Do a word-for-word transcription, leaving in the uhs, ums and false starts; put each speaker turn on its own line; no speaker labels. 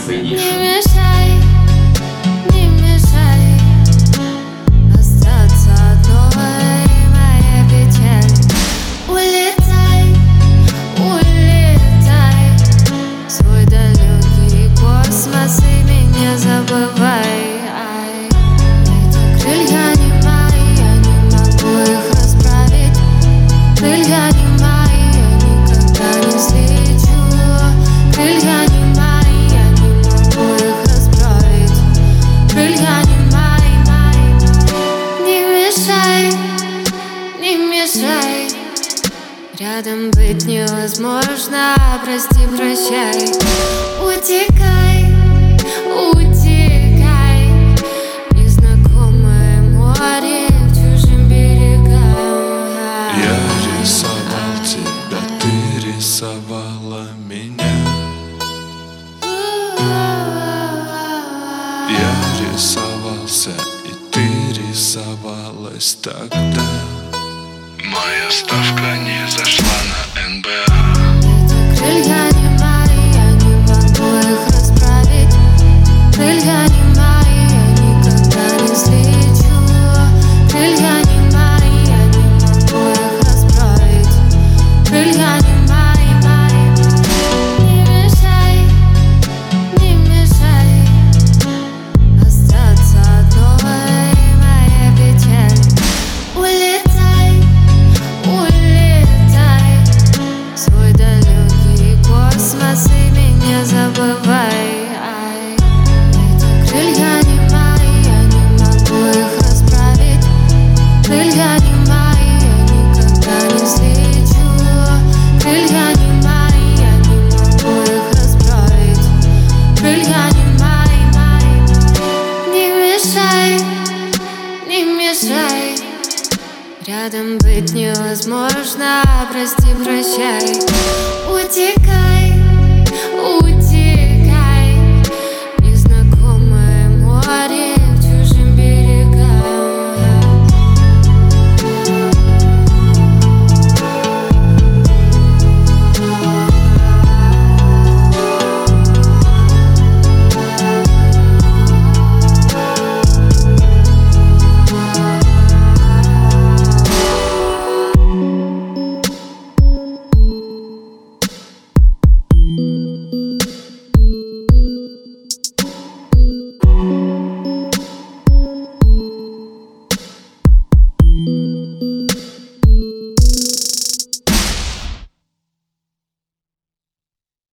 присоединишься.
Не мешай, не мешай остаться одной, моя печаль. Улетай, улетай в свой далекий космос и меня забывай. Ай, эти крылья не мои, я не могу их расправить. Крылья не мои, я никогда не взлечу. Крылья не мои, я не могу их расправить. Крылья не мои, мои, мои. Не мешай, не мешай. Рядом быть невозможно, прости, прощай. Утекай, утекай в незнакомое море, к чужим берегам.
Я рисовал тебя, ты рисовала меня. Я рисовался, и ты рисовалась тогда. Моя ставка не зашла на эн бэ а.
Это крылья не мои, я не могу их расправить. Крылья не мои, я никогда не взлечу. Крылья не мои, я не могу их расправить. Крылья не мои, мои, мои. Не мешай, не мешай остаться одной, моя печаль. Улетай, улетай в свой далекий космос и меня забывай. Ай, эти крылья не мои, я не могу их расправить. Крылья не мои, я никогда не взлечу. Крылья не мои, я не могу их расправить. Крылья не мои, мои, мои. Не мешай, не мешай. Рядом быть невозможно, прости, прощай. Утекай.